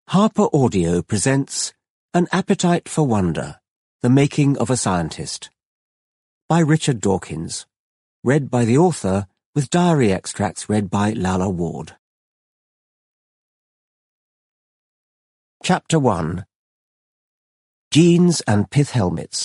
Harper Audio presents An Appetite for Wonder, The Making of a Scientist, by Richard Dawkins, read by the author with diary extracts read by Lalla Ward. Chapter 1. Jeans and Pith Helmets.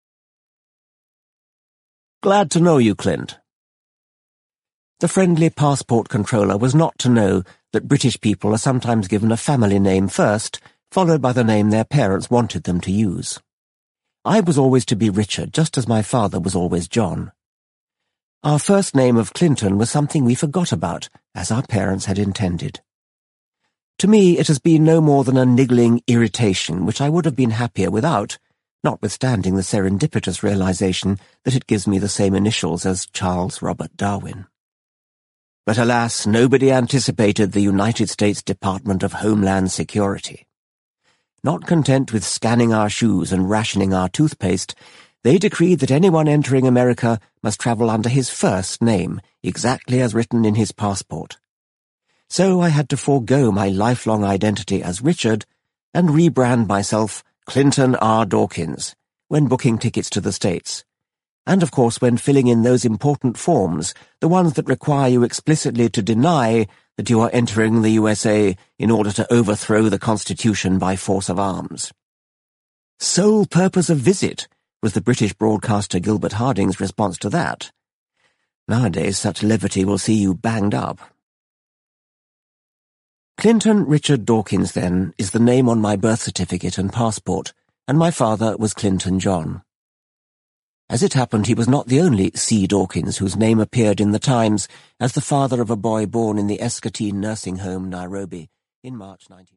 Glad to know you, Clint. The friendly passport controller was not to know that British people are sometimes given a family name first, followed by the name their parents wanted them to use. I was always to be Richard, just as my father was always John. Our first name of Clinton was something we forgot about, as our parents had intended. To me it has been no more than a niggling irritation which I would have been happier without, notwithstanding the serendipitous realization that it gives me the same initials as Charles Robert Darwin. But alas, nobody anticipated the United States Department of Homeland Security. Not content with scanning our shoes and rationing our toothpaste, they decreed that anyone entering America must travel under his first name, exactly as written in his passport. So I had to forego my lifelong identity as Richard and rebrand myself Clinton R. Dawkins when booking tickets to the States. And, of course, when filling in those important forms, the ones that require you explicitly to deny that you are entering the USA in order to overthrow the Constitution by force of arms. Sole purpose of visit was the British broadcaster Gilbert Harding's response to that. Nowadays, such levity will see you banged up. Clinton Richard Dawkins, then, is the name on my birth certificate and passport, and my father was Clinton John. As it happened, he was not the only C. Dawkins whose name appeared in the Times as the father of a boy born in the Escatine Nursing Home, Nairobi, in March 19...